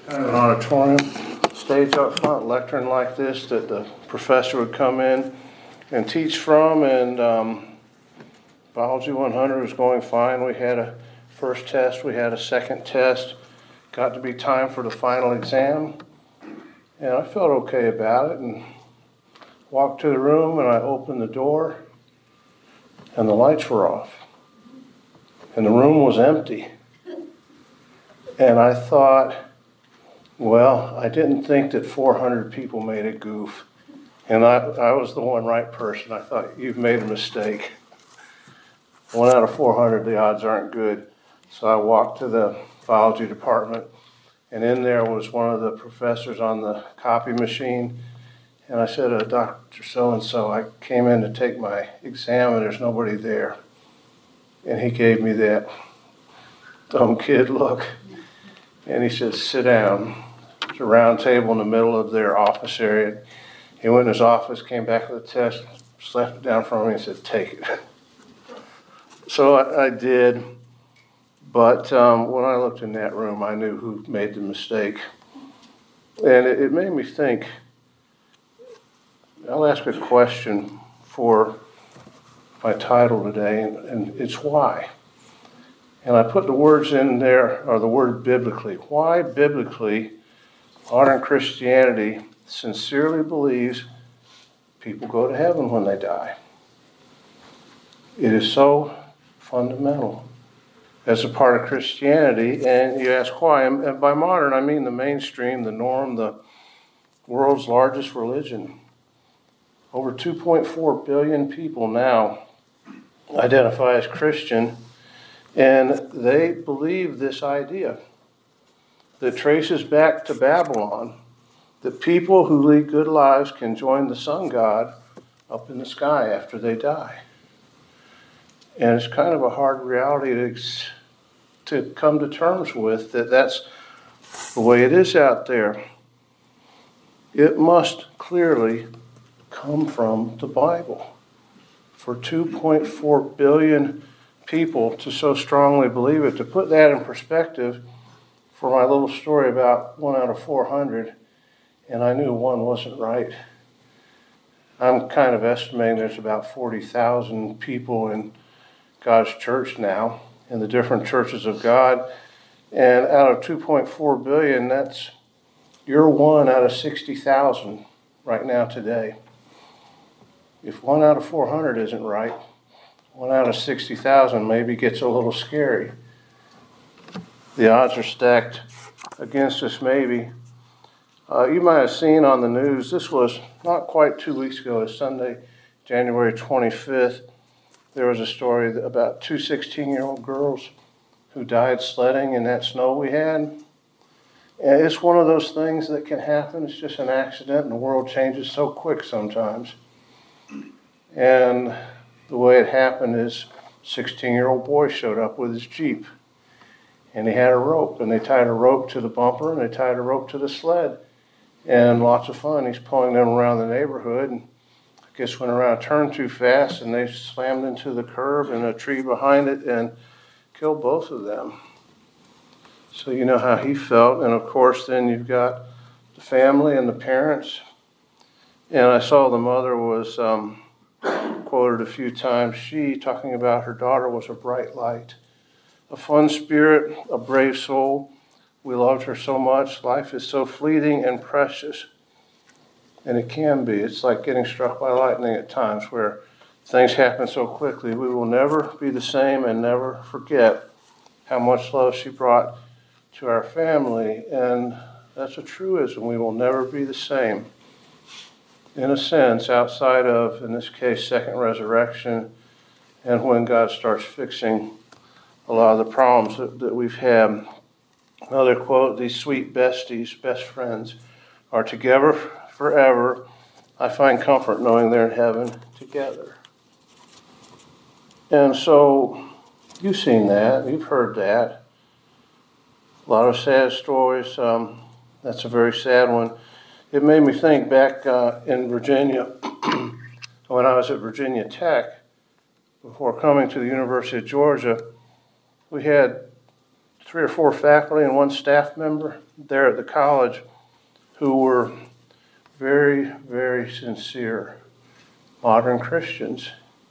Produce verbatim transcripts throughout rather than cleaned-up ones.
kind of an auditorium stage up front, lectern like this that the professor would come in and teach from, and um, Biology one hundred was going fine. We had a first test, we had a second test, got to be time for the final exam, and I felt okay about it, and walked to the room, and I opened the door, and the lights were off, and the room was empty. And I thought, well, I didn't think that four hundred people made a goof. And I, I was the one right person. I thought, you've made a mistake. One out of four hundred, the odds aren't good. So I walked to the biology department, and in there was one of the professors on the copy machine. And I said, uh, Doctor So-and-so, I came in to take my exam, and there's nobody there. And he gave me that dumb kid look. And he said, sit down. There's a round table in the middle of their office area. He went in his office, came back with a test, slapped it down from me and said, take it. So I, I did. But um, when I looked in that room, I knew who made the mistake. And it, it made me think. I'll ask a question for my title today, and, and it's why. And I put the words in there, or the word biblically. Why biblically modern Christianity sincerely believes people go to heaven when they die. It is so fundamental as a part of Christianity, and you ask why. And by modern, I mean the mainstream, the norm, the world's largest religion. Over two point four billion people now identify as Christian, and they believe this idea that traces back to Babylon, that people who lead good lives can join the sun god up in the sky after they die. And it's kind of a hard reality to, to come to terms with, that that's the way it is out there. It must clearly come from the Bible. For two point four billion people to so strongly believe it, to put that in perspective, for my little story about one out of four hundred, and I knew one wasn't right. I'm kind of estimating there's about forty thousand people in God's church now, in the different churches of God, and out of two point four billion, that's you're one out of sixty thousand right now today. If one out of four hundred isn't right, one out of sixty thousand maybe gets a little scary. The odds are stacked against us, maybe. Uh, you might have seen on the news, this was not quite two weeks ago, it's Sunday, January twenty-fifth. There was a story about two sixteen-year-old girls who died sledding in that snow we had. And it's one of those things that can happen. It's just an accident, and the world changes so quick sometimes. And the way it happened is a sixteen-year-old boy showed up with his Jeep. And he had a rope, and they tied a rope to the bumper, and they tied a rope to the sled. And lots of fun. He's pulling them around the neighborhood. And I guess went around a turn too fast, and they slammed into the curb and a tree behind it and killed both of them. So you know how he felt. And of course, then you've got the family and the parents. And I saw the mother was um, quoted a few times. She, talking about her daughter, was a bright light, a fun spirit, a brave soul. We loved her so much. Life is so fleeting and precious. And it can be. It's like getting struck by lightning at times, where things happen so quickly. We will never be the same and never forget how much love she brought to our family. And that's a truism. We will never be the same. In a sense, outside of, in this case, second resurrection, and when God starts fixing a lot of the problems that, that we've had. Another quote, these sweet besties, best friends, are together forever. I find comfort knowing they're in heaven together. And so, you've seen that, you've heard that. A lot of sad stories. Um, that's a very sad one. It made me think back uh, in Virginia, when I was at Virginia Tech, before coming to the University of Georgia, we had three or four faculty and one staff member there at the college who were very, very sincere modern Christians.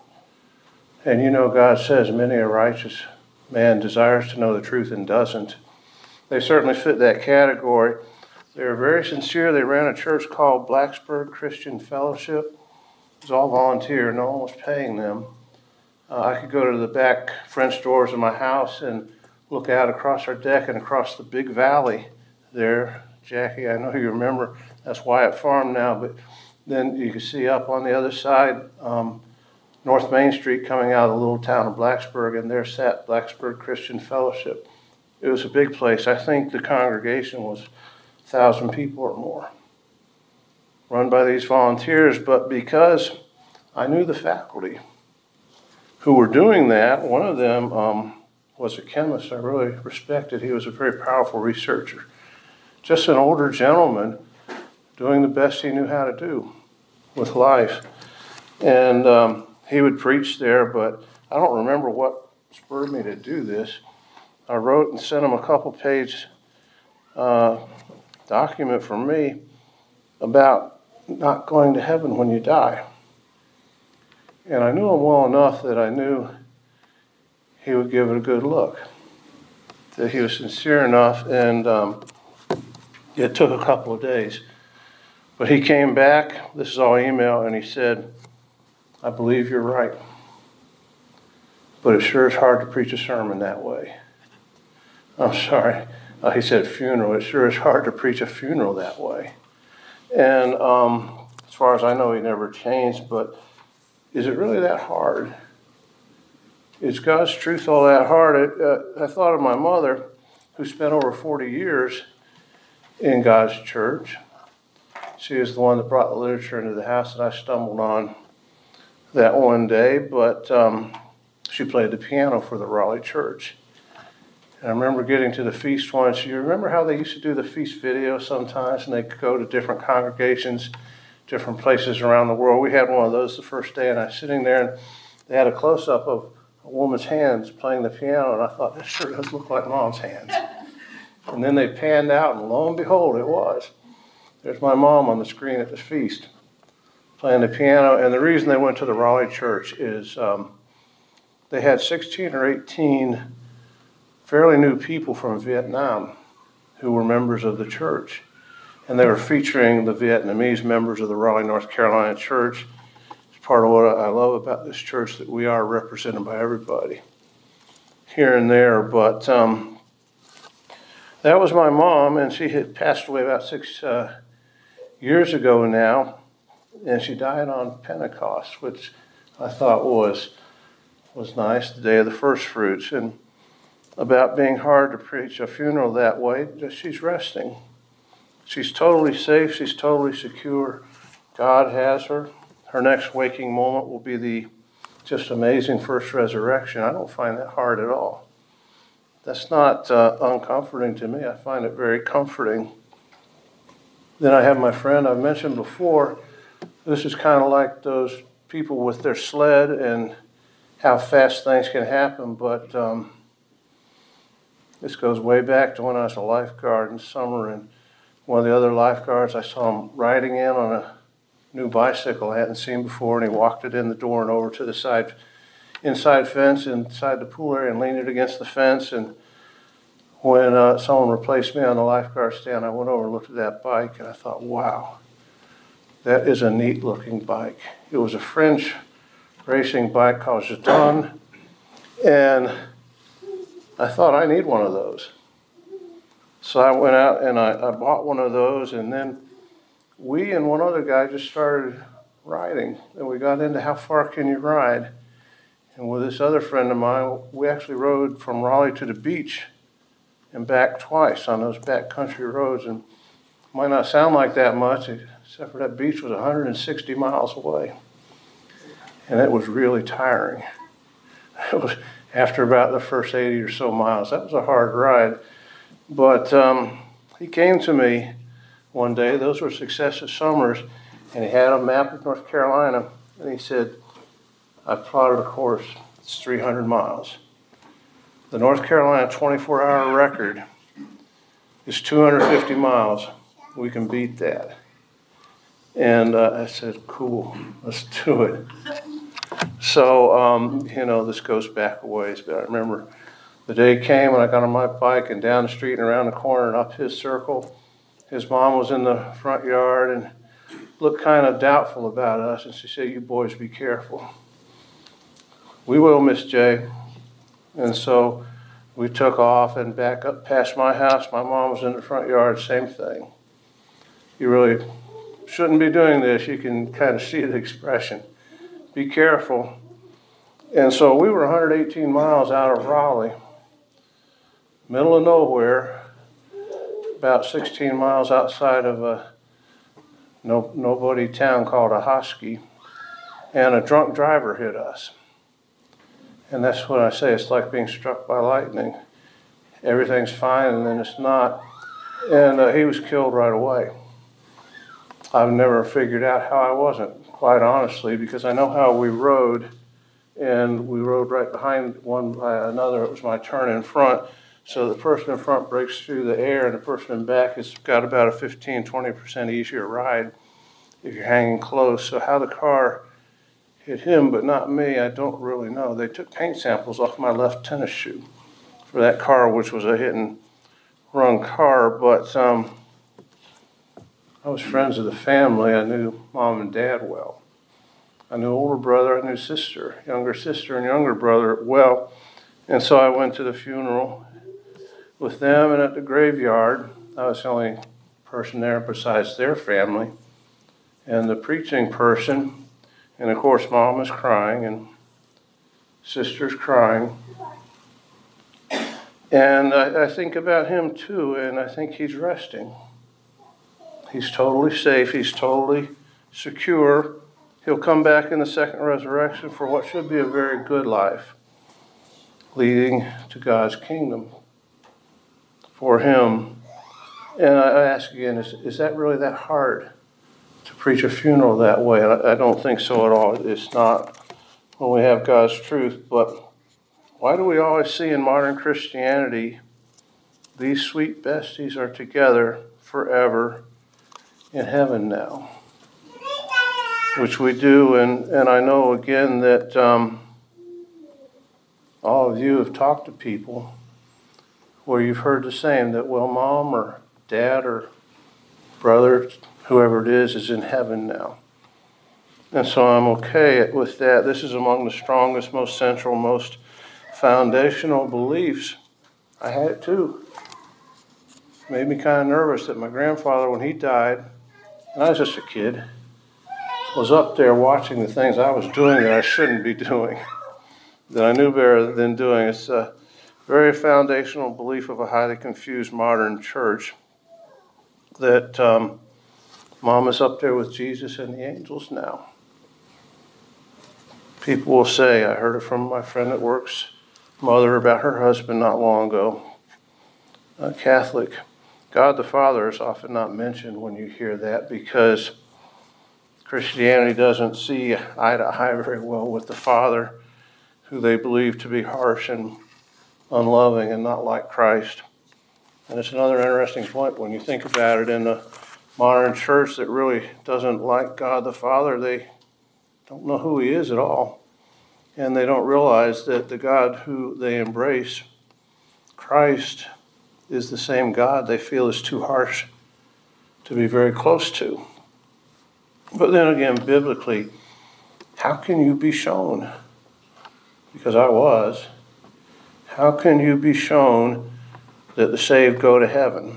And you know, God says, many a righteous man desires to know the truth and doesn't. They certainly fit that category. They were very sincere. They ran a church called Blacksburg Christian Fellowship. It was all volunteer. No one was paying them. Uh, I could go to the back French doors of my house and look out across our deck and across the big valley there. Jackie, I know you remember, that's Wyatt Farm now, but then you can see up on the other side, um, North Main Street coming out of the little town of Blacksburg, and there sat Blacksburg Christian Fellowship. It was a big place. I think the congregation was a thousand people or more, run by these volunteers. But because I knew the faculty who were doing that, one of them um, was a chemist I really respected. He was a very powerful researcher. Just an older gentleman doing the best he knew how to do with life. And um, he would preach there, but I don't remember what spurred me to do this. I wrote and sent him a couple page uh, document from me about not going to heaven when you die. And I knew him well enough that I knew he would give it a good look, that he was sincere enough, and um, it took a couple of days. But he came back, this is all email, and he said, I believe you're right, but it sure is hard to preach a sermon that way. I'm sorry, uh, he said funeral. It sure is hard to preach a funeral that way. And um, as far as I know, he never changed, but is it really that hard? Is God's truth all that hard? It, uh, I thought of my mother, who spent over forty years in God's church. She is the one that brought the literature into the house that I stumbled on that one day, but um, she played the piano for the Raleigh church. And I remember getting to the feast once. You remember how they used to do the feast video sometimes, and they could go to different congregations, different places around the world. We had one of those the first day, and I was sitting there, and they had a close-up of a woman's hands playing the piano, and I thought, that sure does look like Mom's hands. And then they panned out, and lo and behold, it was. There's my mom on the screen at the feast playing the piano. And the reason they went to the Raleigh church is um, they had sixteen or eighteen fairly new people from Vietnam who were members of the church. And they were featuring the Vietnamese members of the Raleigh, North Carolina church. It's part of what I love about this church, that we are represented by everybody here and there. But um, that was my mom, and she had passed away about six uh, years ago now. And she died on Pentecost, which I thought was was nice, the day of the first fruits. And about being hard to preach a funeral that way, she's resting. She's totally safe. She's totally secure. God has her. Her next waking moment will be the just amazing first resurrection. I don't find that hard at all. That's not uh, uncomforting to me. I find it very comforting. Then I have my friend I've mentioned before. This is kind of like those people with their sled and how fast things can happen, but um, this goes way back to when I was a lifeguard in summer, and one of the other lifeguards, I saw him riding in on a new bicycle I hadn't seen before, and he walked it in the door and over to the side, inside fence, inside the pool area, and leaned it against the fence. And when uh, someone replaced me on the lifeguard stand, I went over and looked at that bike, and I thought, wow, that is a neat-looking bike. It was a French racing bike called Jeton, and I thought, I need one of those. So I went out and I, I bought one of those, and then we and one other guy just started riding. And we got into how far can you ride? And with this other friend of mine, we actually rode from Raleigh to the beach and back twice on those backcountry roads. And it might not sound like that much, except for that beach was one hundred sixty miles away. And it was really tiring. It was after about the first eighty or so miles. That was a hard ride. But um, he came to me one day, those were successive summers, and he had a map of North Carolina, and he said, I've plotted a course, it's three hundred miles. The North Carolina twenty-four hour record is two hundred fifty miles. We can beat that. And uh, I said, cool, let's do it. So, um, you know, this goes back a ways, but I remember the day came when I got on my bike and down the street and around the corner and up his circle. His mom was in the front yard and looked kind of doubtful about us, and she said, you boys be careful. We will, Miss J. And so we took off and back up past my house. My mom was in the front yard, same thing. You really shouldn't be doing this. You can kind of see the expression. Be careful. And so we were one hundred eighteen miles out of Raleigh, middle of nowhere, about sixteen miles outside of a no, nobody town called Ahoskie, and a drunk driver hit us. And that's what I say, it's like being struck by lightning. Everything's fine, and then it's not. And uh, he was killed right away. I've never figured out how I wasn't, quite honestly, because I know how we rode, and we rode right behind one by another. It was my turn in front. So the person in front breaks through the air, and the person in back has got about a fifteen, twenty percent easier ride if you're hanging close. So how the car hit him but not me, I don't really know. They took paint samples off my left tennis shoe for that car, which was a hit and run car. But um, I was friends of the family. I knew mom and dad well. I knew older brother, I knew sister, younger sister and younger brother well. And so I went to the funeral with them, and at the graveyard, I was the only person there besides their family, and the preaching person, and of course mom is crying, and sister's crying, and I, I think about him too, and I think he's resting. He's totally safe, he's totally secure. He'll come back in the second resurrection for what should be a very good life, leading to God's kingdom for him. And I ask again, is, is that really that hard to preach a funeral that way? I, I don't think so at all. It's not when we have God's truth. But why do we always see in modern Christianity these sweet besties are together forever in heaven now? Which we do, and, and I know again that um, all of you have talked to people where you've heard the same, that, well, mom or dad or brother, whoever it is, is in heaven now. And so I'm okay with that. This is among the strongest, most central, most foundational beliefs. I had it too. It made me kind of nervous that my grandfather, when he died, and I was just a kid, was up there watching the things I was doing that I shouldn't be doing, that I knew better than doing. It's a very foundational belief of a highly confused modern church that um, mom is up there with Jesus and the angels now. People will say, I heard it from my friend at work's mother about her husband not long ago, a Catholic. God the Father is often not mentioned when you hear that, because Christianity doesn't see eye to eye very well with the Father, who they believe to be harsh and unloving and not like Christ. And it's another interesting point when you think about it. In the modern church that really doesn't like God the Father, they don't know who he is at all. And they don't realize that the God who they embrace, Christ, is the same God they feel is too harsh to be very close to. But then again, biblically, how can you be shown? Because I was. How can you be shown that the saved go to heaven?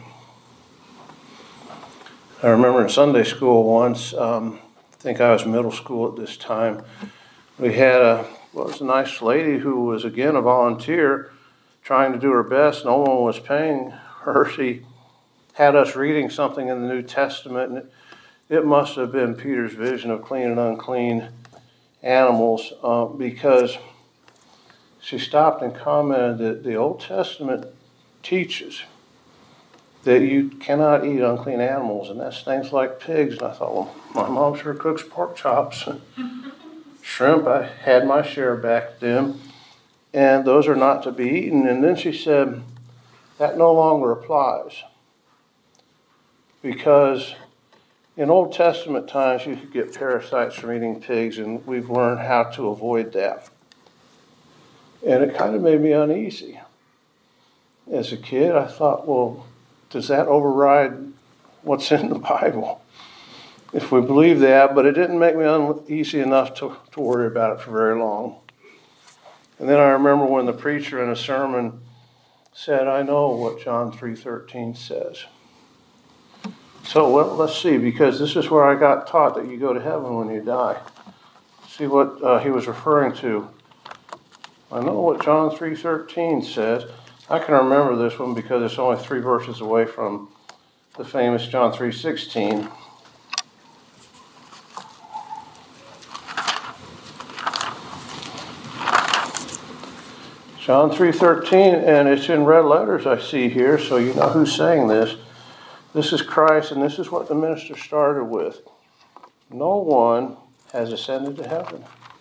I remember in Sunday school once, um, I think I was middle school at this time, we had a, well, it was a nice lady who was, again, a volunteer, trying to do her best. No one was paying her. She had us reading something in the New Testament, and it, it must have been Peter's vision of clean and unclean animals, uh, because she stopped and commented that the Old Testament teaches that you cannot eat unclean animals, and that's things like pigs. And I thought, well, my mom sure cooks pork chops and shrimp. I had my share back then, and those are not to be eaten. And then she said, that no longer applies. because in Old Testament times you could get parasites from eating pigs, and we've learned how to avoid that. And it kind of made me uneasy. As a kid, I thought, well, does that override what's in the Bible? If we believe that, but it didn't make me uneasy enough to, to worry about it for very long. And then I remember when the preacher in a sermon said, I know what John three thirteen says. So well, let's see, because this is where I got taught that you go to heaven when you die. See what uh, he was referring to. I know what John three thirteen says. I can remember this one because it's only three verses away from the famous John three sixteen. John three thirteen, and it's in red letters I see here, so you know who's saying this. This is Christ, and this is what the minister started with. No one has ascended to heaven,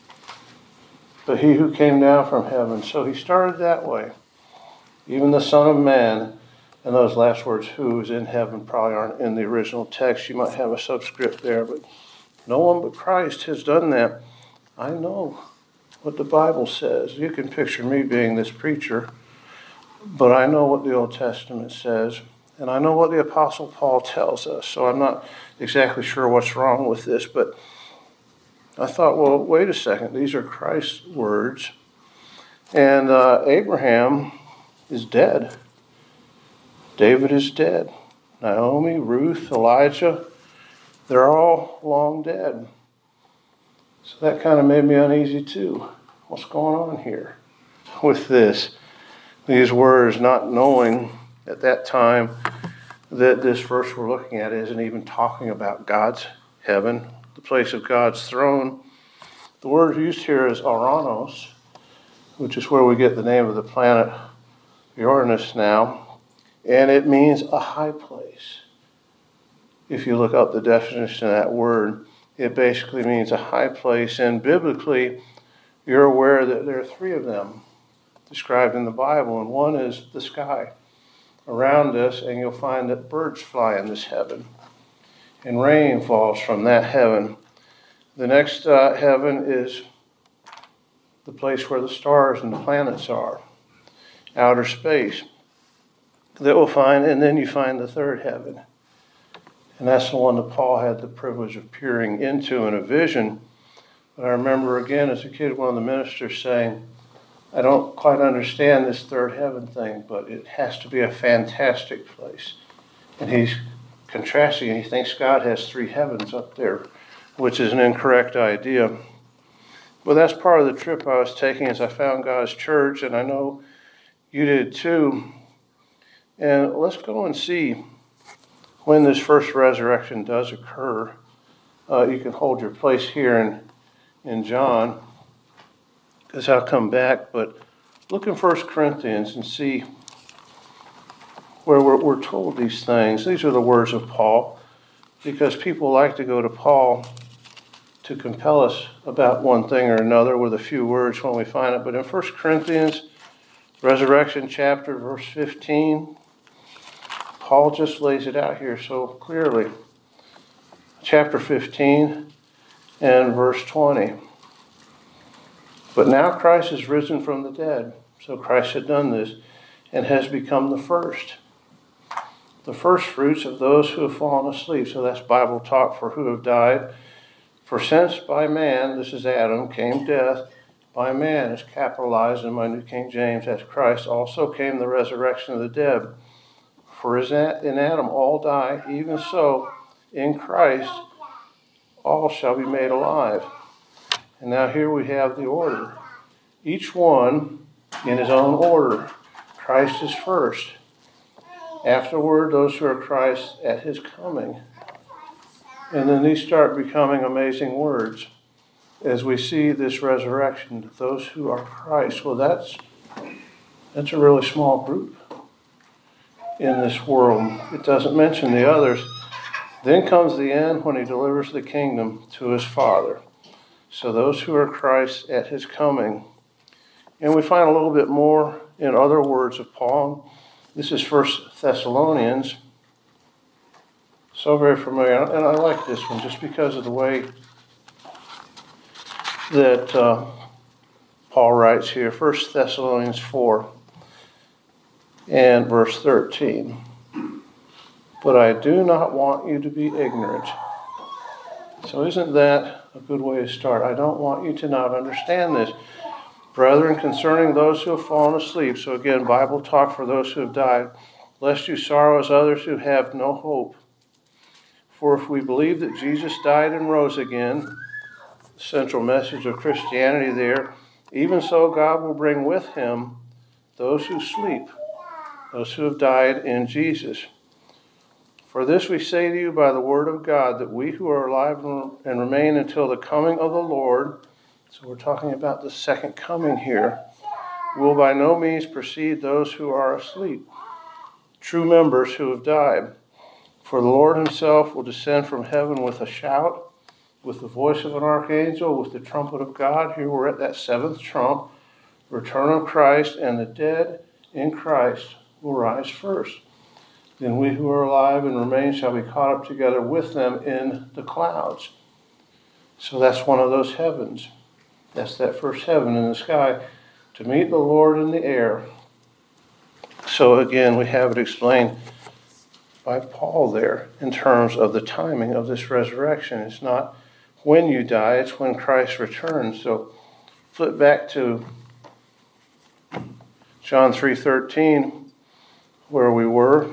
but he who came down from heaven. So he started that way. Even the Son of Man, and those last words, who is in heaven, probably aren't in the original text. You might have a subscript there, but no one but Christ has done that. I know what the Bible says. You can picture me being this preacher, but I know what the Old Testament says, and I know what the Apostle Paul tells us, so I'm not exactly sure what's wrong with this, but I thought, well, wait a second, these are Christ's words, and uh, Abraham is dead. David is dead. Naomi, Ruth, Elijah, they're all long dead. So that kind of made me uneasy too. What's going on here with this? These words, not knowing at that time that this verse we're looking at isn't even talking about God's heaven, the place of God's throne. The word used here is Oranos, which is where we get the name of the planet Uranus now, and it means a high place. If you look up the definition of that word, it basically means a high place, and biblically, you're aware that there are three of them described in the Bible, and one is the sky around us, and you'll find that birds fly in this heaven, and rain falls from that heaven. The next uh, heaven is the place where the stars and the planets are, outer space, that we'll find, and then you find the third heaven. And that's the one that Paul had the privilege of peering into in a vision. But I remember again as a kid, one of the ministers saying, I don't quite understand this third heaven thing, but it has to be a fantastic place. And he's contrasting, and he thinks God has three heavens up there, which is an incorrect idea. Well, that's part of the trip I was taking as I found God's church, and I know you did too. And let's go and see when this first resurrection does occur. Uh, you can hold your place here in, in John, because I'll come back. But look in First Corinthians and see where we're, we're told these things. These are the words of Paul, because people like to go to Paul to compel us about one thing or another with a few words when we find it. But in First Corinthians, resurrection chapter, verse fifteen, Paul just lays it out here so clearly. Chapter fifteen and verse twenty. But now Christ is risen from the dead. So Christ had done this and has become the first. The first fruits of those who have fallen asleep. So that's Bible talk for who have died. For since by man, this is Adam, came death, by man is capitalized in my New King James as Christ, also came the resurrection of the dead. For as in Adam all die, even so in Christ all shall be made alive. And now here we have the order. Each one in his own order. Christ is first. Afterward, those who are Christ at his coming. And then these start becoming amazing words as we see this resurrection. Those who are Christ. Well, that's, that's a really small group in this world. It doesn't mention the others. Then comes the end when he delivers the kingdom to his Father. So those who are Christ at his coming. And we find a little bit more in other words of Paul. This is First Thessalonians. So very familiar. And I like this one just because of the way that uh, Paul writes here. First Thessalonians four and verse thirteen. But I do not want you to be ignorant. So isn't that a good way to start? I don't want you to not understand this. Brethren, concerning those who have fallen asleep, so again, Bible talk for those who have died, lest you sorrow as others who have no hope. For if we believe that Jesus died and rose again, the central message of Christianity there, even so God will bring with him those who sleep, those who have died in Jesus. For this we say to you by the word of God, that we who are alive and remain until the coming of the Lord, so we're talking about the second coming here, will by no means precede those who are asleep, true members who have died. For the Lord himself will descend from heaven with a shout, with the voice of an archangel, with the trumpet of God. Here we're at that seventh trump, return of Christ, and the dead in Christ will rise first. Then we who are alive and remain shall be caught up together with them in the clouds. So that's one of those heavens. That's that first heaven in the sky, to meet the Lord in the air. So again, we have it explained by Paul there in terms of the timing of this resurrection. It's not when you die, it's when Christ returns. So flip back to John three thirteen, where we were.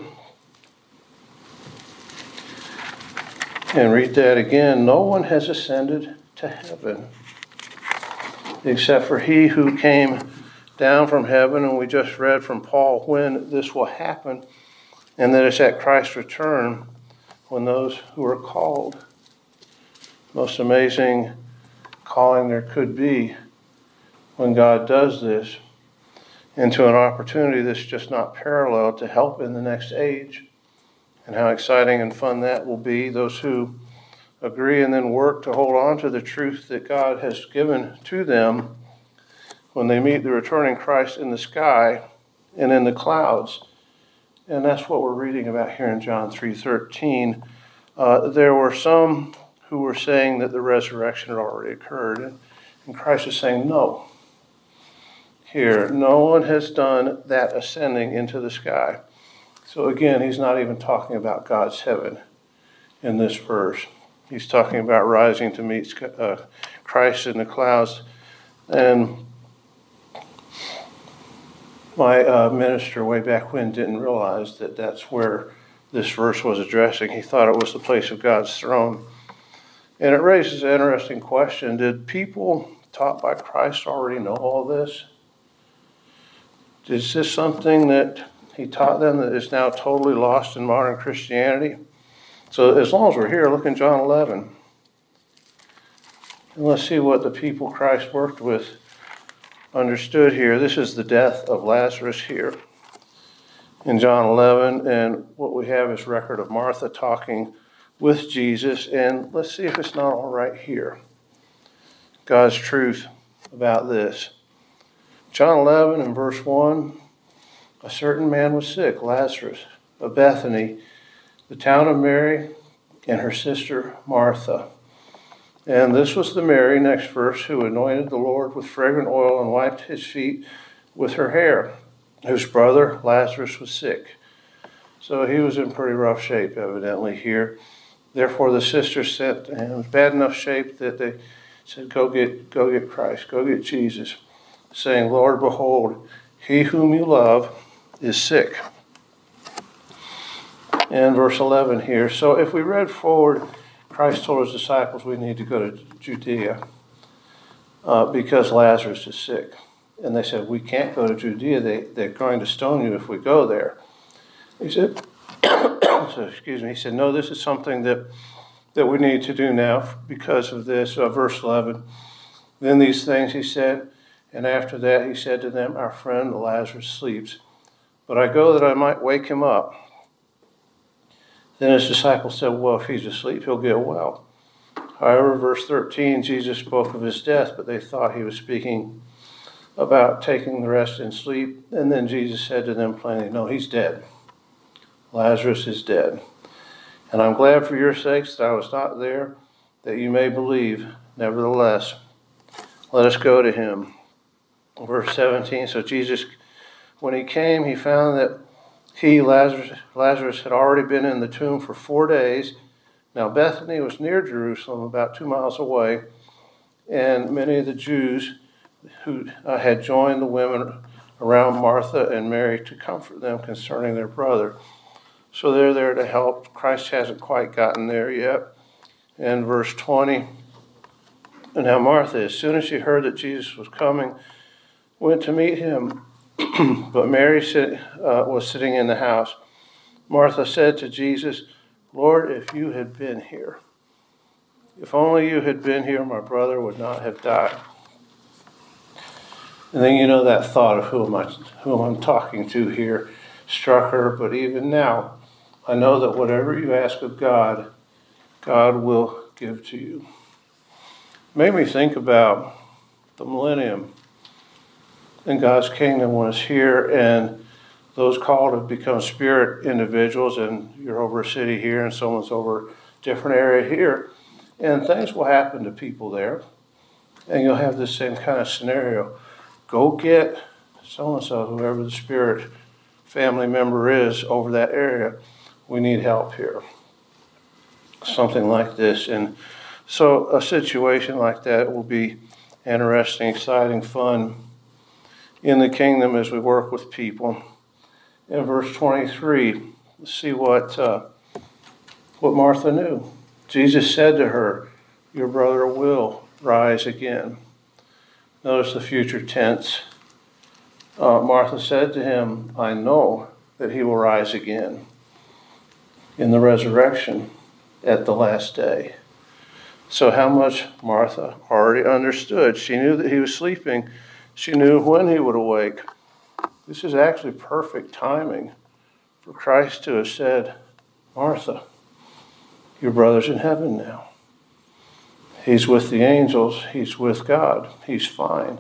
And read that again. No one has ascended to heaven except for he who came down from heaven. And we just read from Paul when this will happen, and that it's at Christ's return when those who are called, most amazing calling there could be when God does this, into an opportunity that's just not parallel to help in the next age. And how exciting and fun that will be. Those who agree and then work to hold on to the truth that God has given to them when they meet the returning Christ in the sky and in the clouds. And that's what we're reading about here in John three thirteen. Uh, there were some who were saying that the resurrection had already occurred. And Christ is saying, no. Here, no one has done that ascending into the sky. So again, he's not even talking about God's heaven in this verse. He's talking about rising to meet uh, Christ in the clouds. And my uh, minister way back when didn't realize that that's where this verse was addressing. He thought it was the place of God's throne. And it raises an interesting question. Did people taught by Christ already know all this? Is this something that he taught them that is now totally lost in modern Christianity? So as long as we're here, look in John eleven. And let's see what the people Christ worked with understood here. This is the death of Lazarus here in John eleven. And what we have is record of Martha talking with Jesus. And let's see if it's not all right here. God's truth about this. John eleven and verse one. A certain man was sick, Lazarus, of Bethany, the town of Mary, and her sister Martha. And this was the Mary, next verse, who anointed the Lord with fragrant oil and wiped his feet with her hair, whose brother Lazarus was sick. So he was in pretty rough shape, evidently, here. Therefore the sisters sent him in bad enough shape that they said, go get, go get Christ, go get Jesus, saying, Lord, behold, he whom you love is sick. And verse eleven here. So if we read forward, Christ told his disciples we need to go to Judea uh, because Lazarus is sick. And they said, we can't go to Judea. They, they're going to stone you if we go there. He said, so excuse me, he said, no, this is something that, that we need to do now because of this. Uh, verse eleven. Then these things he said, and after that he said to them, our friend Lazarus sleeps, but I go that I might wake him up. Then his disciples said, well, if he's asleep, he'll get well. However, verse thirteen, Jesus spoke of his death, but they thought he was speaking about taking the rest in sleep. And then Jesus said to them plainly, no, he's dead. Lazarus is dead. And I'm glad for your sakes that I was not there, that you may believe. Nevertheless, let us go to him. Verse seventeen, so Jesus, when he came, he found that he, Lazarus, Lazarus, had already been in the tomb for four days. Now Bethany was near Jerusalem, about two miles away, and many of the Jews who uh, had joined the women around Martha and Mary to comfort them concerning their brother. So they're there to help. Christ hasn't quite gotten there yet. And verse twenty, and now Martha, as soon as she heard that Jesus was coming, went to meet him, but Mary sit, uh, was sitting in the house. Martha said to Jesus, Lord, if you had been here, if only you had been here, my brother would not have died. And then you know that thought of who am I, who I'm talking to here struck her. But even now, I know that whatever you ask of God, God will give to you. It made me think about the millennium and God's kingdom when it's here, and those called have become spirit individuals, and you're over a city here and someone's over a different area here, and things will happen to people there, and you'll have this same kind of scenario. Go get so-and-so, whoever the spirit family member is over that area. We need help here. Something like this. And so a situation like that will be interesting, exciting, fun in the kingdom as we work with people. In verse twenty-three, let's see what uh, what Martha knew. Jesus said to her, your brother will rise again. Notice the future tense. Uh, Martha said to him, I know that he will rise again in the resurrection at the last day. So how much Martha already understood. She knew that he was sleeping. She knew when he would awake. This is actually perfect timing for Christ to have said, Martha, your brother's in heaven now. He's with the angels. He's with God. He's fine.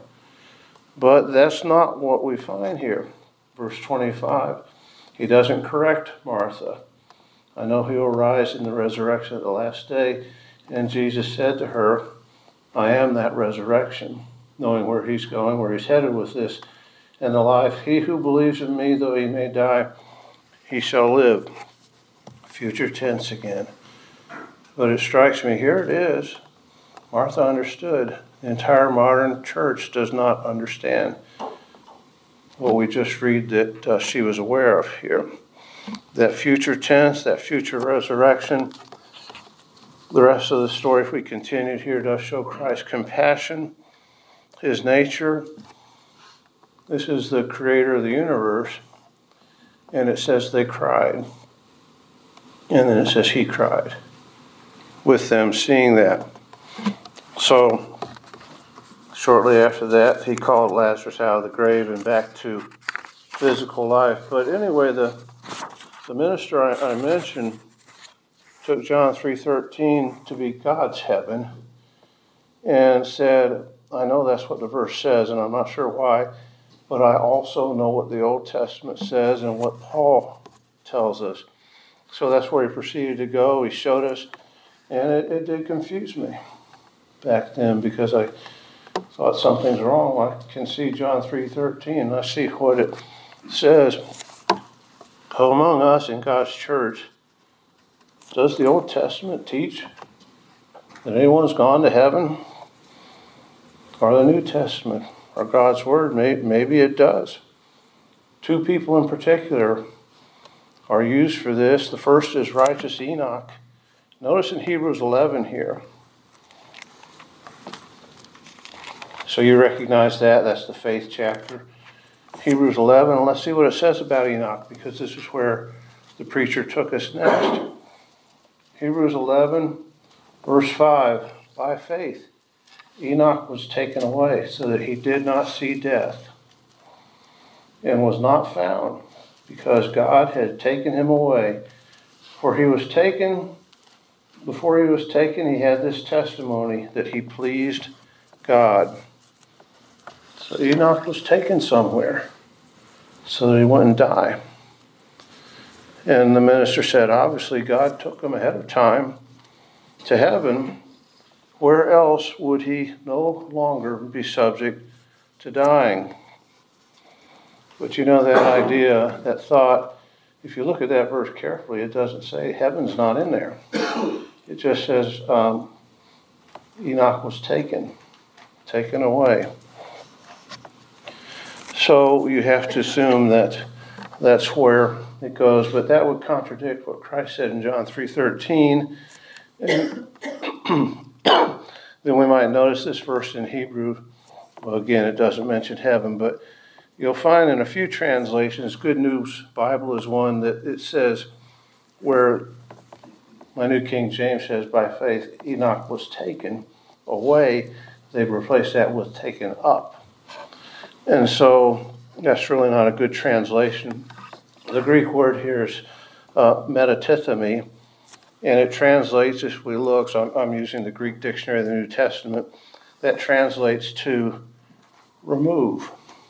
But that's not what we find here. Verse twenty-five, he doesn't correct Martha. I know he will rise in the resurrection at the last day. And Jesus said to her, I am that resurrection, knowing where he's going, where he's headed with this, and the life. He who believes in me, though he may die, he shall live. Future tense again. But it strikes me, here it is. Martha understood. The entire modern church does not understand what we just read that uh, she was aware of here. That future tense, that future resurrection. The rest of the story, if we continued here, does show Christ's compassion, his nature. This is the creator of the universe. And it says they cried. And then it says he cried with them, seeing that. So, shortly after that, he called Lazarus out of the grave and back to physical life. But anyway, the, the minister I, I mentioned took John three thirteen to be God's heaven and said, I know that's what the verse says, and I'm not sure why, but I also know what the Old Testament says and what Paul tells us. So that's where he proceeded to go. He showed us, and it, it did confuse me back then because I thought something's wrong. I can see John three thirteen. I see what it says. Who among us in God's church does the Old Testament teach that anyone's gone to heaven? Or the New Testament? Or God's Word? Maybe it does. Two people in particular are used for this. The first is righteous Enoch. Notice in Hebrews eleven here. So you recognize that. That's the faith chapter. Hebrews eleven. And let's see what it says about Enoch, because this is where the preacher took us next. Hebrews eleven, verse five. By faith, Enoch was taken away so that he did not see death and was not found, because God had taken him away. For he was taken, before he was taken, he had this testimony that he pleased God. So Enoch was taken somewhere so that he wouldn't die. And the minister said, obviously God took him ahead of time to heaven. Where else would he no longer be subject to dying? But you know, that idea, that thought, if you look at that verse carefully, it doesn't say heaven's not in there. It just says um, Enoch was taken, taken away. So you have to assume that that's where it goes, but that would contradict what Christ said in John three thirteen. And then we might notice this verse in Hebrew. Well, again, it doesn't mention heaven, but you'll find in a few translations, Good News Bible is one that it says, where my New King James says, by faith Enoch was taken away, they've replaced that with taken up. And so that's really not a good translation. The Greek word here is uh, metatithemi, and it translates, if we look, so I'm, I'm using the Greek dictionary of the New Testament, that translates to remove.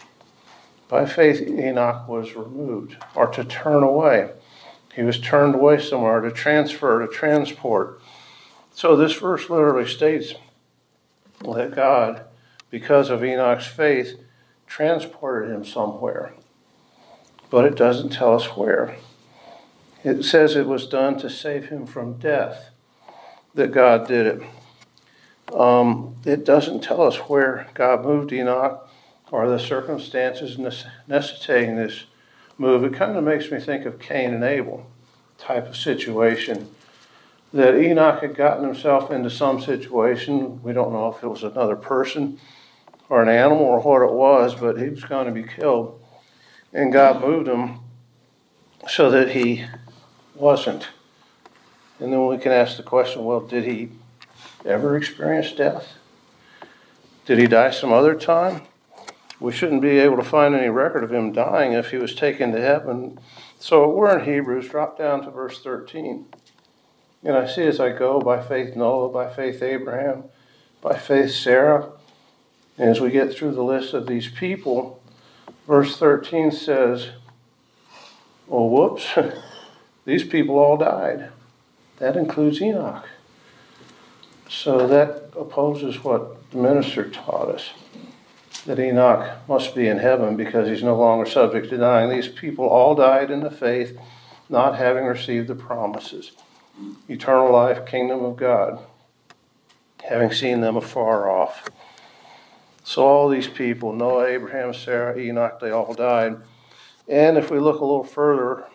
By faith, Enoch was removed, or to turn away. He was turned away somewhere, to transfer, to transport. So this verse literally states that God, because of Enoch's faith, transported him somewhere. But it doesn't tell us where. It says it was done to save him from death, that God did it. Um, it doesn't tell us where God moved Enoch or the circumstances necessitating this move. It kind of makes me think of Cain and Abel type of situation. That Enoch had gotten himself into some situation. We don't know if it was another person or an animal or what it was, but he was going to be killed. And God moved him so that he wasn't. And then we can ask the question, well, did he ever experience death? Did he die some other time? We shouldn't be able to find any record of him dying if he was taken to heaven. So we're in Hebrews, drop down to verse thirteen. And I see as I go, by faith Noah, by faith Abraham, by faith Sarah. And as we get through the list of these people, verse thirteen says, well, whoops, these people all died. That includes Enoch. So that opposes what the minister taught us, that Enoch must be in heaven because he's no longer subject to dying. These people all died in the faith, not having received the promises. Eternal life, kingdom of God, having seen them afar off. So all these people, Noah, Abraham, Sarah, Enoch, they all died. And if we look a little further,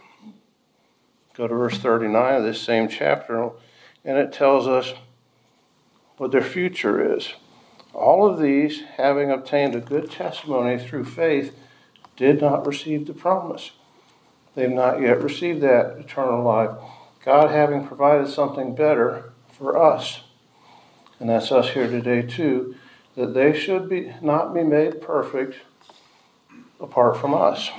go to verse thirty-nine of this same chapter, and it tells us what their future is. All of these, having obtained a good testimony through faith, did not receive the promise. They've not yet received that eternal life. God having provided something better for us, and that's us here today too, that they should be not be made perfect apart from us.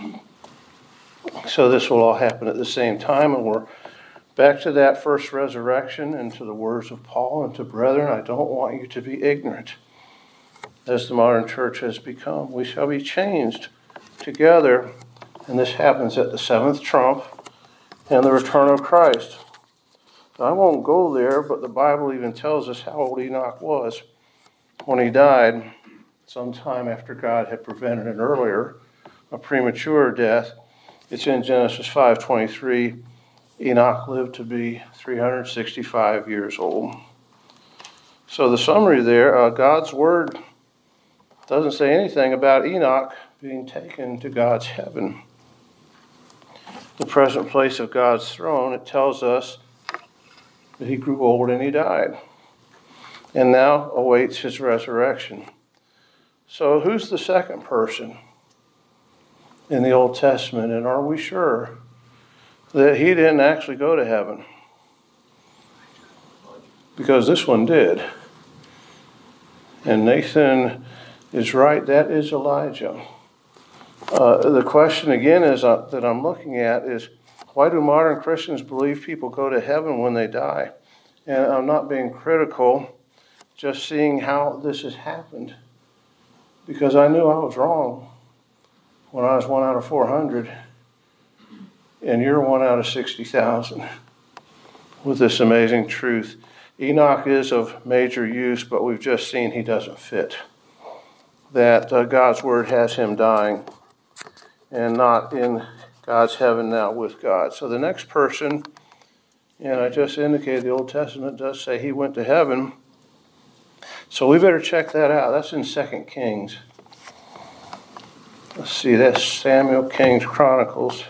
So this will all happen at the same time, and we're back to that first resurrection and to the words of Paul and to brethren, I don't want you to be ignorant, as the modern church has become. We shall be changed together, and this happens at the seventh trump and the return of Christ. I won't go there, but the Bible even tells us how old Enoch was when he died, sometime after God had prevented an earlier, a premature death. It's in Genesis five twenty-three. Enoch lived to be three hundred sixty-five years old. So the summary there, uh, God's word doesn't say anything about Enoch being taken to God's heaven. The present place of God's throne, it tells us that he grew old and he died, and now awaits his resurrection. So who's the second person in the Old Testament, and are we sure that he didn't actually go to heaven? Because this one did. And Nathan is right, that is Elijah. Uh, the question again is uh, that I'm looking at is, why do modern Christians believe people go to heaven when they die? And I'm not being critical, just seeing how this has happened. Because I knew I was wrong when I was one out of four hundred. and you're one out of sixty thousand with this amazing truth. Enoch is of major use, but we've just seen he doesn't fit. That uh, God's word has him dying and not in God's heaven now with God. So the next person, and I just indicated the Old Testament does say he went to heaven. So we better check that out. That's in Second Kings. Let's see, that's Samuel Kings Chronicles.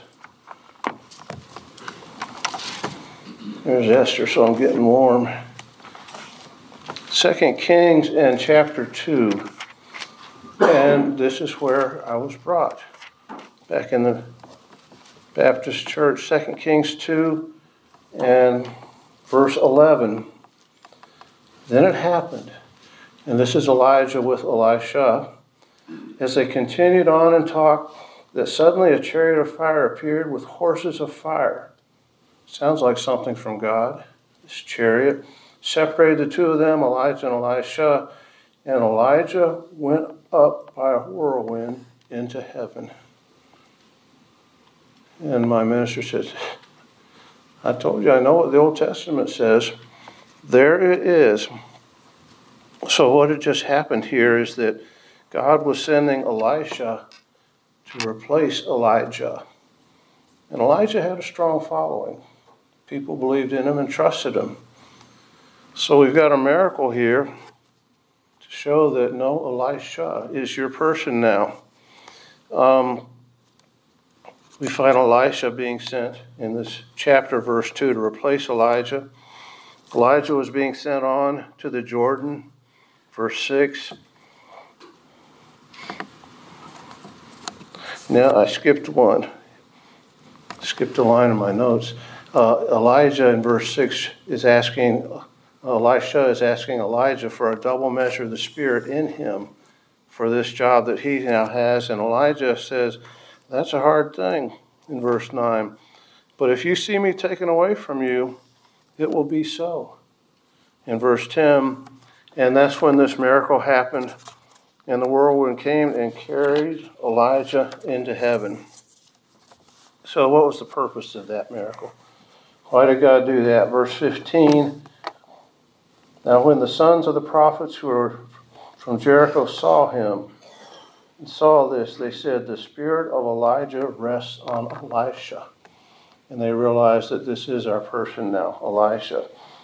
There's Esther, so I'm getting warm. Second Kings and chapter two. And this is where I was brought. Back in the Baptist church, Second Kings two and verse eleven. Then it happened, and this is Elijah with Elisha, as they continued on and talked, that suddenly a chariot of fire appeared with horses of fire. Sounds like something from God. This chariot separated the two of them, Elijah and Elisha, and Elijah went up by a whirlwind into heaven. And my minister says, I told you, I know what the Old Testament says. There it is. So what had just happened here is that God was sending Elisha to replace Elijah. And Elijah had a strong following. People believed in him and trusted him. So we've got a miracle here to show that no, Elisha is your person now. Um, we find Elisha being sent in this chapter, verse two, to replace Elijah. Elijah was being sent on to the Jordan, verse six. Now, I skipped one. Skipped a line in my notes. Uh, Elijah in verse six is asking, Elisha is asking Elijah for a double measure of the Spirit in him for this job that he now has. And Elijah says, that's a hard thing in verse nine. But if you see me taken away from you, it will be so. In verse ten, and that's when this miracle happened, and the whirlwind came and carried Elijah into heaven. So what was the purpose of that miracle? Why did God do that? Verse fifteen, now when the sons of the prophets who were from Jericho saw him, and saw this, they said, the spirit of Elijah rests on Elisha. And they realized that this is our person now, Elisha.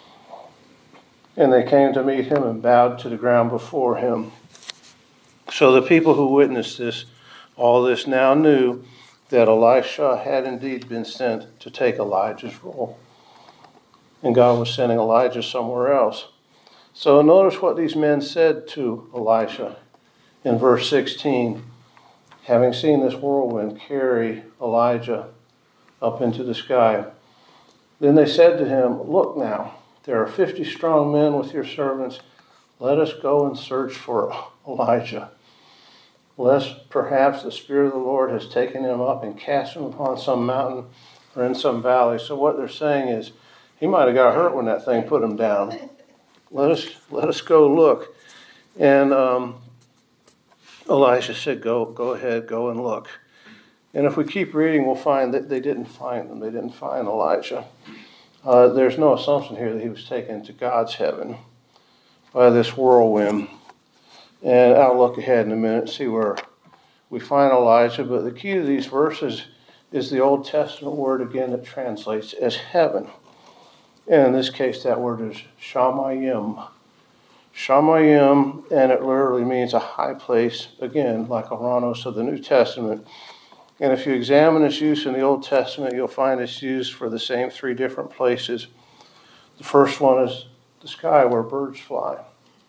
And they came to meet him and bowed to the ground before him. So the people who witnessed this, all this, now knew that Elisha had indeed been sent to take Elijah's role. And God was sending Elijah somewhere else. So notice what these men said to Elisha in verse sixteen. Having seen this whirlwind carry Elijah up into the sky, then they said to him, look now, there are fifty strong men with your servants. Let us go and search for Elijah, lest perhaps the Spirit of the Lord has taken him up and cast him upon some mountain or in some valley. So what they're saying is, he might have got hurt when that thing put him down. Let us let us go look. And um, Elisha said, go, go ahead, go and look. And if we keep reading, we'll find that they didn't find them. They didn't find Elijah. Uh, there's no assumption here that he was taken to God's heaven by this whirlwind. And I'll look ahead in a minute and see where we find Elijah. But the key to these verses is the Old Testament word again that translates as heaven. And in this case, that word is shamayim. Shamayim, and it literally means a high place, again, like Oranos of the New Testament. And if you examine its use in the Old Testament, you'll find it's used for the same three different places. The first one is the sky where birds fly.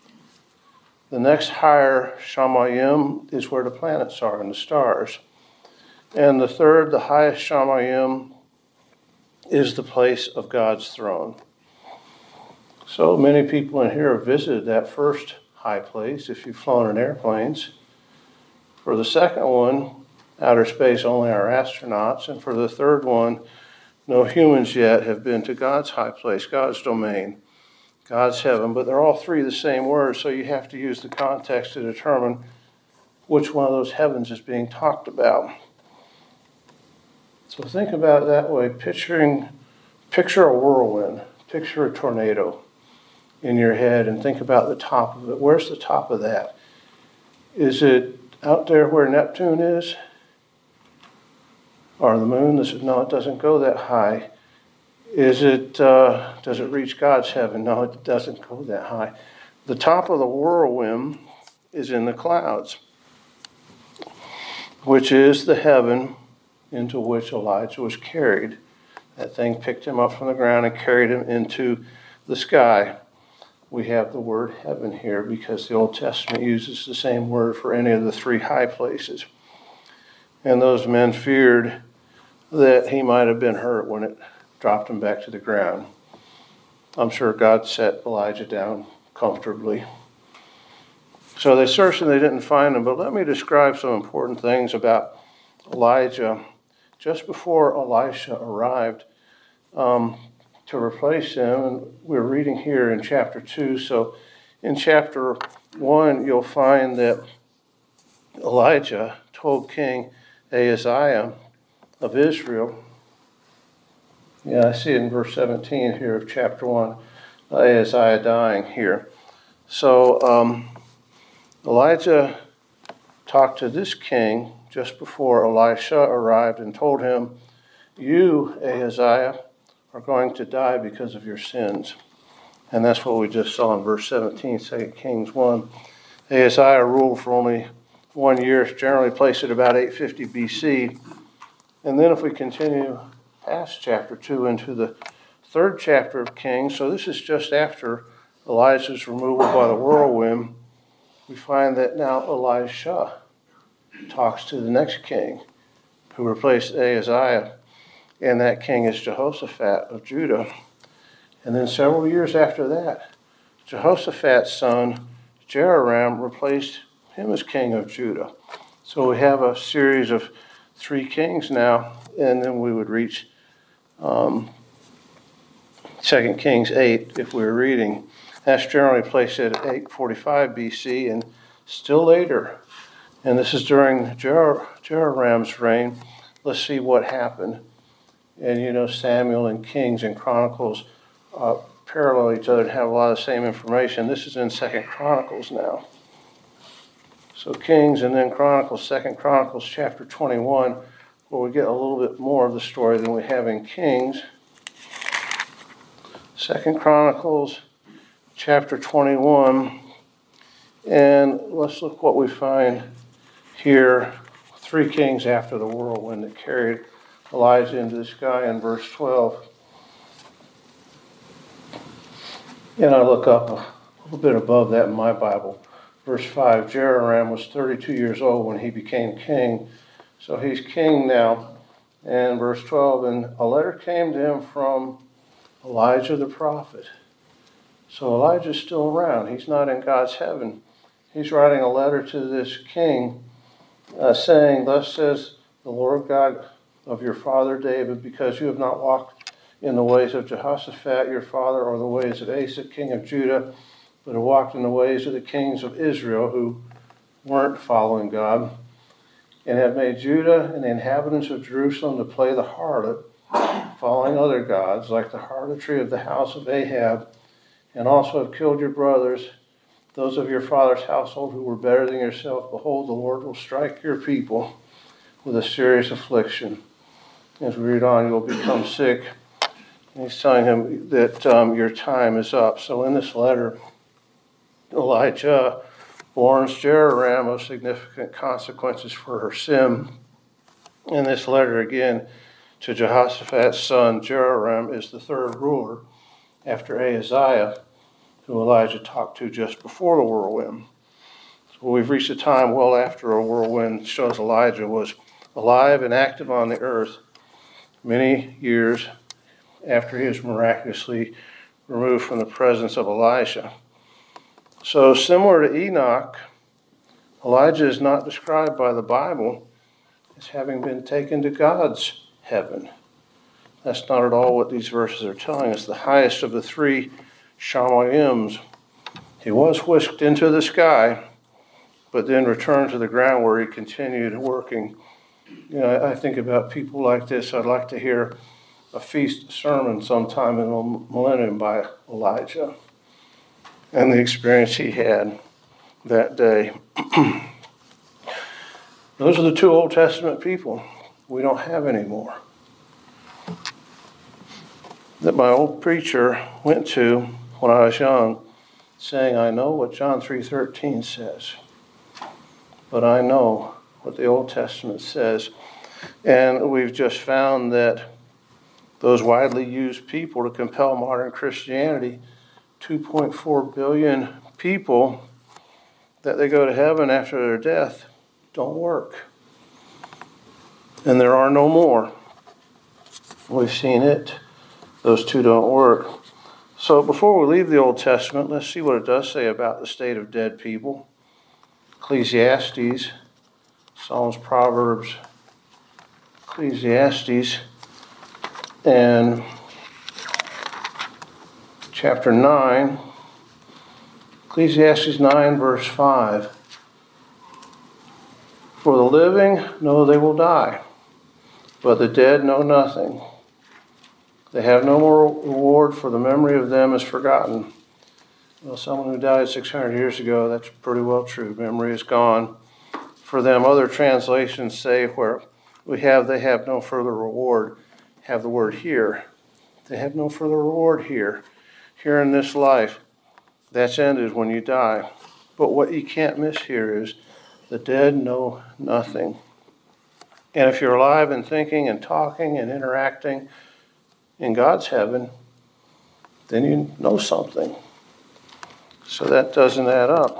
The next higher Shamayim is where the planets are and the stars. And the third, the highest Shamayim, is the place of God's throne. So many people in here have visited that first high place if you've flown in airplanes. For the second one, outer space, only our astronauts. And for the third one, no humans yet have been to God's high place, God's domain, God's heaven. But they're all three the same word, so you have to use the context to determine which one of those heavens is being talked about. So think about it that way, picturing, picture a whirlwind, picture a tornado in your head, and think about the top of it. Where's the top of that? Is it out there where Neptune is? Or the moon? This is, no, it doesn't go that high. Is it, uh, does it reach God's heaven? No, it doesn't go that high. The top of the whirlwind is in the clouds, which is the heaven into which Elijah was carried. That thing picked him up from the ground and carried him into the sky. We have the word heaven here because the Old Testament uses the same word for any of the three high places. And those men feared that he might have been hurt when it dropped him back to the ground. I'm sure God set Elijah down comfortably. So they searched and they didn't find him. But let me describe some important things about Elijah. Just before Elisha arrived um, to replace him, and we're reading here in chapter two. So in chapter one, you'll find that Elijah told King Ahaziah of Israel, yeah, I see it in verse seventeen here of chapter one, Ahaziah dying here. So um, Elijah talked to this king just before Elisha arrived and told him, you, Ahaziah, are going to die because of your sins. And that's what we just saw in verse seventeen, Second Kings one. Ahaziah ruled for only one year. It's generally placed at about eight fifty B C. And then if we continue past chapter two into the third chapter of Kings, so this is just after Elijah's removal by the whirlwind, we find that now Elisha talks to the next king who replaced Ahaziah, and that king is Jehoshaphat of Judah. And then several years after that, Jehoshaphat's son Jehoram replaced him as king of Judah. So we have a series of three kings now, and then we would reach um, Second Kings eight if we were reading. That's generally placed at eight forty-five B C and still later. And this is during Jer- Jehoram's reign. Let's see what happened. And you know, Samuel and Kings and Chronicles uh, parallel each other and have a lot of the same information. This is in Second Chronicles now. So Kings and then Chronicles, Second Chronicles chapter twenty-one, where we get a little bit more of the story than we have in Kings. Second Chronicles chapter twenty-one, and let's look what we find here. Three kings after the whirlwind that carried Elijah into the sky in verse twelve. And I look up a little bit above that in my Bible. Verse five, Jehoram was thirty-two years old when he became king. So he's king now. And verse twelve, and a letter came to him from Elijah the prophet. So Elijah's still around. He's not in God's heaven. He's writing a letter to this king uh, saying, thus says the Lord God of your father David, because you have not walked in the ways of Jehoshaphat your father or the ways of Asa king of Judah, but have walked in the ways of the kings of Israel who weren't following God, and have made Judah and the inhabitants of Jerusalem to play the harlot, following other gods, like the harlotry of the house of Ahab, and also have killed your brothers, those of your father's household who were better than yourself. Behold, the Lord will strike your people with a serious affliction. As we read on, you'll become sick. And he's telling him that um, your time is up. So in this letter, Elijah warns Jehoram of significant consequences for her sin. In this letter, again, to Jehoshaphat's son, Jehoram is the third ruler after Ahaziah, who Elijah talked to just before the whirlwind. So we've reached a time well after a whirlwind shows Elijah was alive and active on the earth many years after he was miraculously removed from the presence of Elisha. So similar to Enoch, Elijah is not described by the Bible as having been taken to God's heaven. That's not at all what these verses are telling us. The highest of the three Shamayims, he was whisked into the sky, but then returned to the ground where he continued working You know, I, I think about people like this. I'd like to hear a feast sermon sometime in the millennium by Elijah and the experience he had that day. Those are the two Old Testament people we don't have anymore. That my old preacher went to when I was young, saying, I know what John three thirteen says, but I know what the Old Testament says. And we've just found that those widely used people to compel modern Christianity, two point four billion people, that they go to heaven after their death, don't work. And there are no more. We've seen it. Those two don't work. So before we leave the Old Testament, let's see what it does say about the state of dead people. Ecclesiastes, Psalms, Proverbs, Ecclesiastes, and chapter nine, Ecclesiastes nine, verse five. For the living know they will die, but the dead know nothing. They have no more reward, for the memory of them is forgotten. Well, someone who died six hundred years ago, that's pretty well true. Memory is gone. For them, other translations say where we have, they have no further reward, have the word here. They have no further reward here. Here in this life, that's ended when you die. But what you can't miss here is the dead know nothing. And if you're alive and thinking and talking and interacting in God's heaven, then you know something. So that doesn't add up.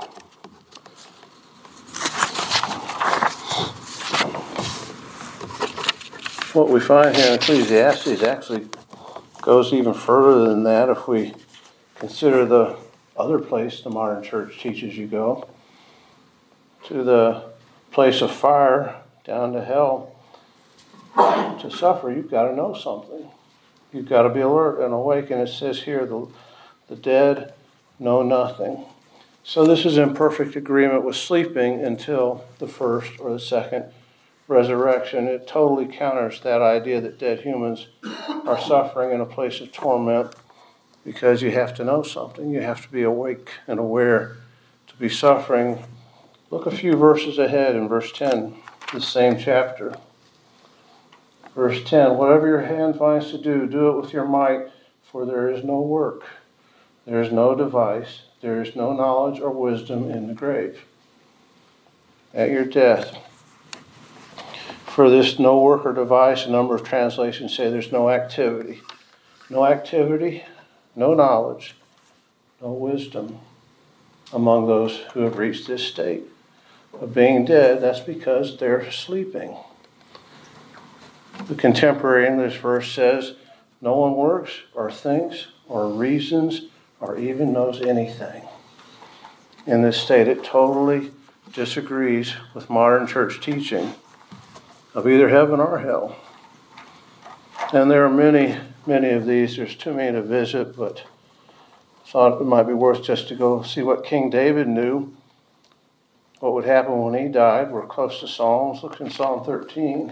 What we find here in Ecclesiastes actually goes even further than that if we consider the other place the modern church teaches you go, to the place of fire, down to hell. To suffer, you've got to know something. You've got to be alert and awake. And it says here, the, the dead know nothing. So this is in perfect agreement with sleeping until the first or the second resurrection. It totally counters that idea that dead humans are suffering in a place of torment, because you have to know something. You have to be awake and aware to be suffering. Look a few verses ahead in verse ten, the same chapter. Verse ten, whatever your hand finds to do, do it with your might, for there is no work, there is no device, there is no knowledge or wisdom in the grave. At your death. For this no work or device, a number of translations say there's no activity. No activity, no knowledge, no wisdom among those who have reached this state of being dead. That's because they're sleeping. The contemporary English verse says, no one works or thinks or reasons or even knows anything. In this state, it totally disagrees with modern church teaching of either heaven or hell. And there are many, many of these. There's too many to visit, but I thought it might be worth just to go see what King David knew, what would happen when he died. We're close to Psalms. Look in Psalm thirteen.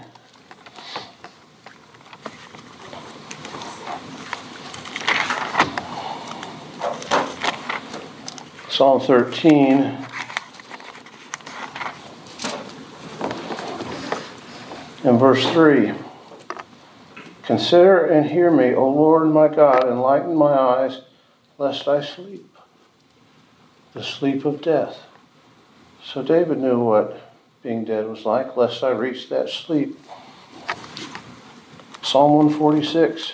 Psalm thirteen. And verse three. Consider and hear me, O Lord my God, enlighten my eyes, lest I sleep, the sleep of death. So David knew what being dead was like, lest I reach that sleep. Psalm one forty-six.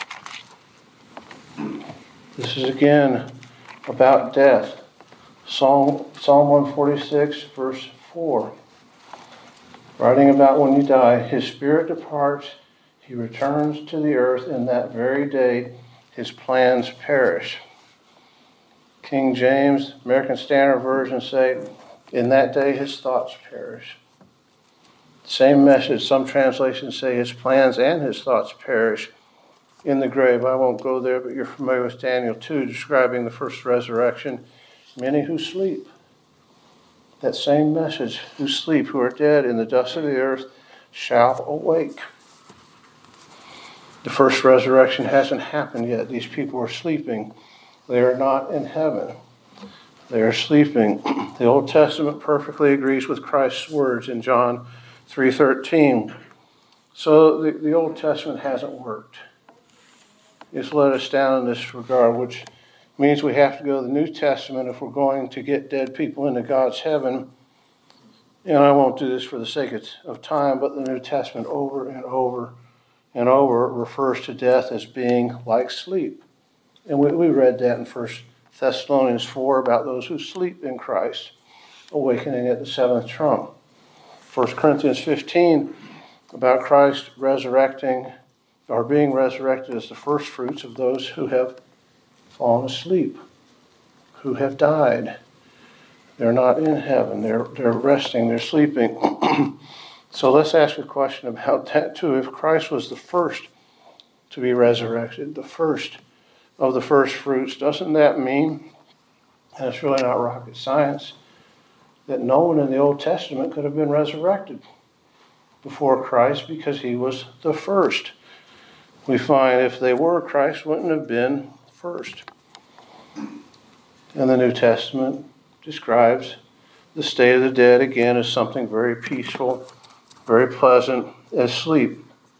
This is again about death. Psalm, Psalm one forty-six, verse four. Writing about when you die, his spirit departs, he returns to the earth, and that very day his plans perish. King James, American Standard Version say, in that day his thoughts perish. Same message. Some translations say his plans and his thoughts perish in the grave. I won't go there, but you're familiar with Daniel two, describing the first resurrection. Many who sleep. That same message, who sleep, who are dead in the dust of the earth, shall awake. The first resurrection hasn't happened yet. These people are sleeping. They are not in heaven. They are sleeping. The Old Testament perfectly agrees with Christ's words in John three thirteen. So the, the Old Testament hasn't worked. It's let us down in this regard, which means we have to go to the New Testament if we're going to get dead people into God's heaven. And I won't do this for the sake of time, but the New Testament over and over and over refers to death as being like sleep. And we, we read that in First Thessalonians four about those who sleep in Christ, awakening at the seventh trump. First Corinthians fifteen about Christ resurrecting or being resurrected as the first fruits of those who have fallen asleep, who have died. They're not in heaven. They're, they're resting. They're sleeping. So let's ask a question about that too. If Christ was the first to be resurrected, the first of the first fruits, doesn't that mean, and it's really not rocket science, that no one in the Old Testament could have been resurrected before Christ because he was the first? We find if they were, Christ wouldn't have been first. And the New Testament describes the state of the dead again as something very peaceful, very pleasant, as sleep.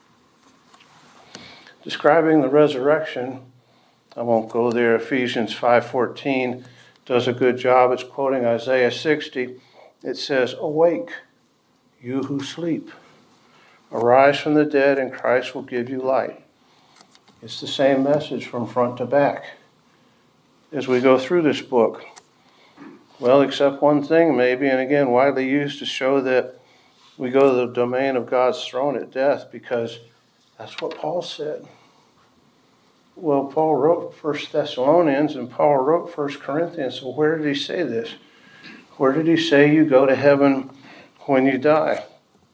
Describing the resurrection, I won't go there. Ephesians five fourteen does a good job. It's quoting Isaiah sixty. It says, "Awake, you who sleep. Arise from the dead, and Christ will give you light." It's the same message from front to back as we go through this book. Well, except one thing maybe, and again, widely used to show that we go to the domain of God's throne at death because that's what Paul said. Well, Paul wrote First Thessalonians and Paul wrote First Corinthians, so where did he say this? Where did he say you go to heaven when you die?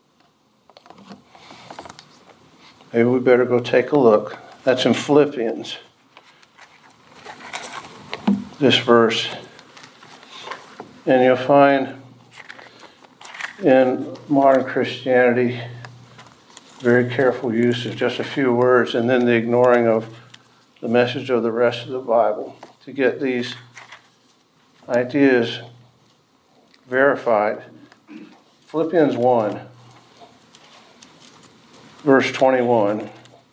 Maybe we better go take a look. That's in Philippians, this verse. And you'll find in modern Christianity very careful use of just a few words and then the ignoring of the message of the rest of the Bible to get these ideas verified. Philippians one, verse twenty-one.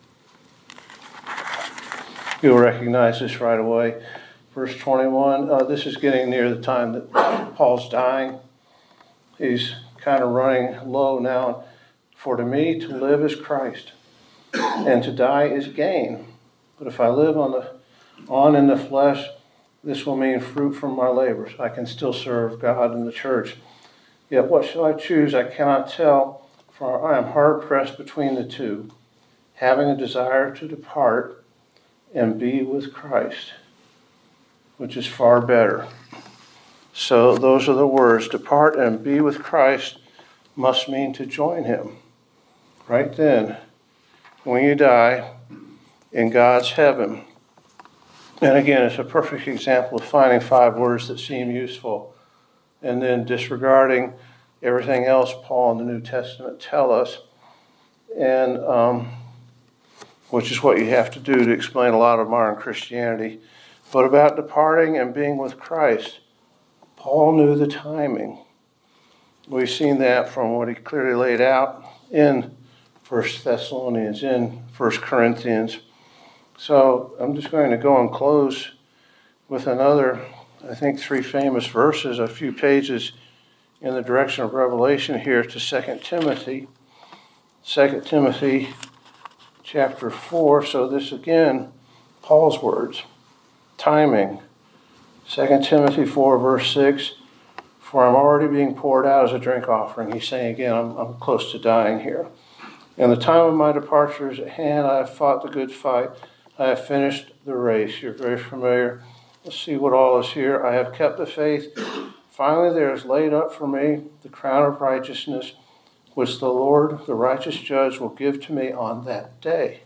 You'll recognize this right away. Verse twenty-one, uh, this is getting near the time that Paul's dying. He's kind of running low now. "For to me to live is Christ, and to die is gain. But if I live on the on in the flesh, this will mean fruit from my labors. I can still serve God in the church. Yet what shall I choose? I cannot tell, for I am hard pressed between the two, having a desire to depart and be with Christ, which is far better." So those are the words. Depart and be with Christ must mean to join him. Right then, when you die in God's heaven. And again, it's a perfect example of finding five words that seem useful and then disregarding everything else Paul and the New Testament tell us, and um, which is what you have to do to explain a lot of modern Christianity. But about departing and being with Christ, Paul knew the timing. We've seen that from what he clearly laid out in First Thessalonians, in First Corinthians. So I'm just going to go and close with another, I think, three famous verses, a few pages in the direction of Revelation here to Second Timothy. Second Timothy chapter four. So this again, Paul's words, timing. Second Timothy four, verse six, "For I'm already being poured out as a drink offering." He's saying again, I'm, I'm close to dying here. "And the time of my departure is at hand. I have fought the good fight. I have finished the race." You're very familiar. Let's see what all is here. "I have kept the faith. Finally, there is laid up for me the crown of righteousness, which the Lord, the righteous judge, will give to me on that day."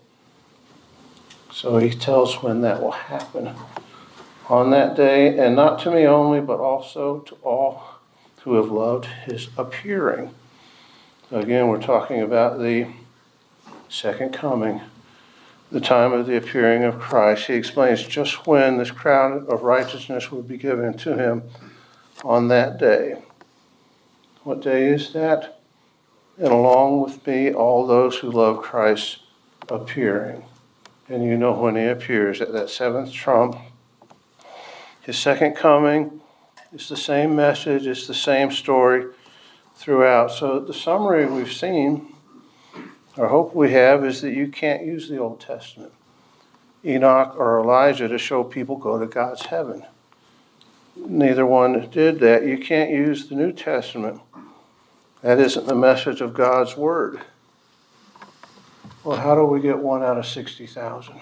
So he tells when that will happen. "On that day, and not to me only, but also to all who have loved his appearing." Again, we're talking about the second coming, the time of the appearing of Christ. He explains just when this crown of righteousness will be given to him on that day. What day is that? And along with me, all those who love Christ appearing. And you know when he appears at that seventh trump. His second coming is the same message, it's the same story throughout. So the summary we've seen, or hope we have, is that you can't use the Old Testament, Enoch or Elijah, to show people go to God's heaven. Neither one did that. You can't use the New Testament. That isn't the message of God's Word. Well, how do we get one out of sixty thousand?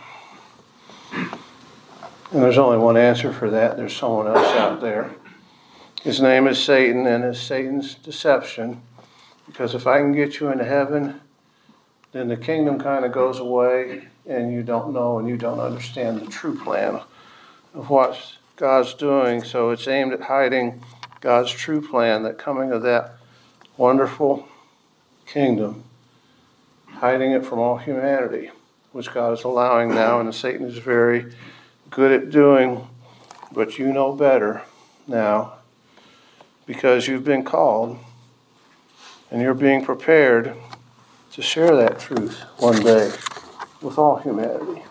And there's only one answer for that. There's someone else out there. His name is Satan, and it's Satan's deception. Because if I can get you into heaven, then the kingdom kind of goes away, and you don't know and you don't understand the true plan of what God's doing. So it's aimed at hiding God's true plan, that coming of that wonderful kingdom, hiding it from all humanity, which God is allowing now, and Satan is very good at doing. But you know better now, because you've been called and you're being prepared to share that truth one day with all humanity.